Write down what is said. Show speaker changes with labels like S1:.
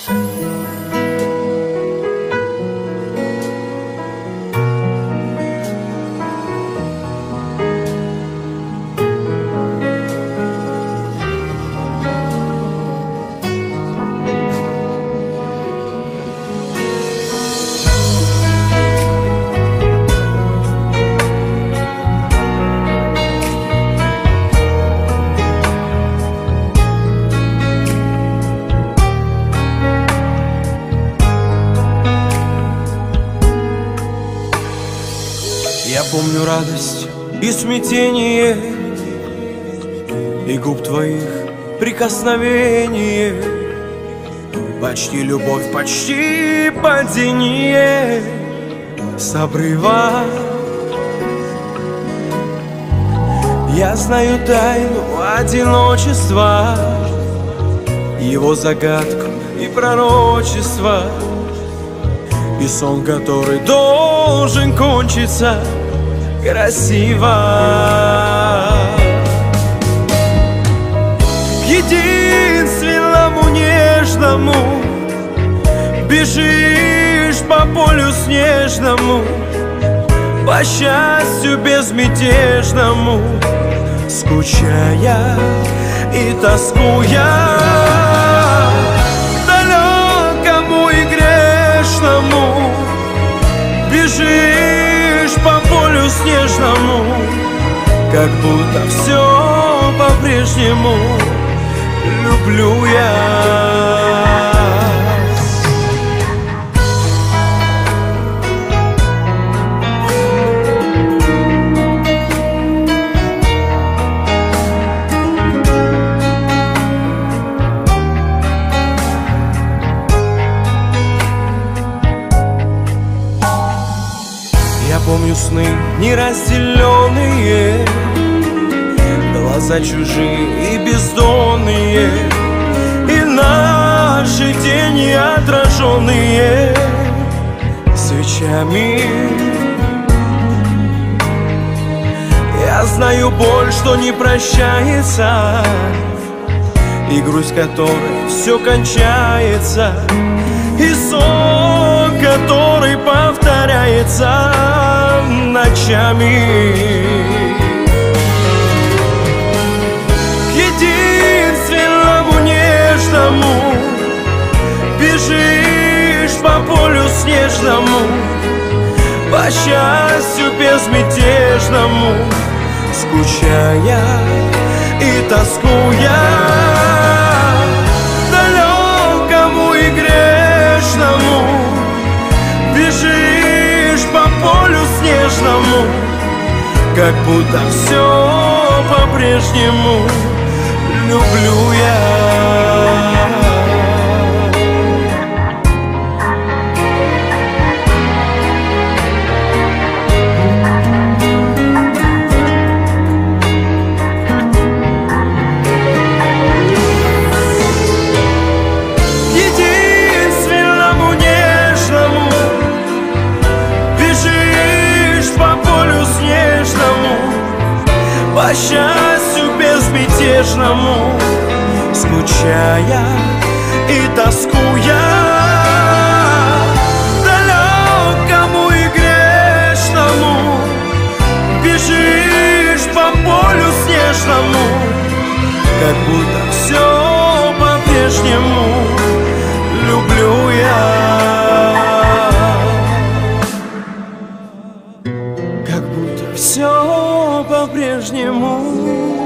S1: Я помню радость и смятение, и губ твоих прикосновение, почти любовь, почти падение с обрыва. Я знаю тайну одиночества, его загадку и пророчество, и сон, который должен кончиться красиво. К единственному нежному бежишь по полю снежному, по счастью безмятежному, скучая и тоскуя. Далекому и грешному бежишь по полю снежному, как будто все по-прежнему люблю я. Я помню сны неразделенные, глаза чужие и бездонные, и наши тени отраженные свечами. Я знаю боль, что не прощается, и грусть, которой все кончается, и сон, который повторяется ночами. К единственному нежному бежишь по полю снежному, по счастью безмятежному, скучая и тоскуя. Далекому и грешному бежишь по полю снежному, как будто все по-прежнему люблю я. По счастью безмятежному, скучая и тоскуя. Далекому и грешному бежишь по полю снежному, как будто все по-прежнему люблю я. Как будто все по-прежнему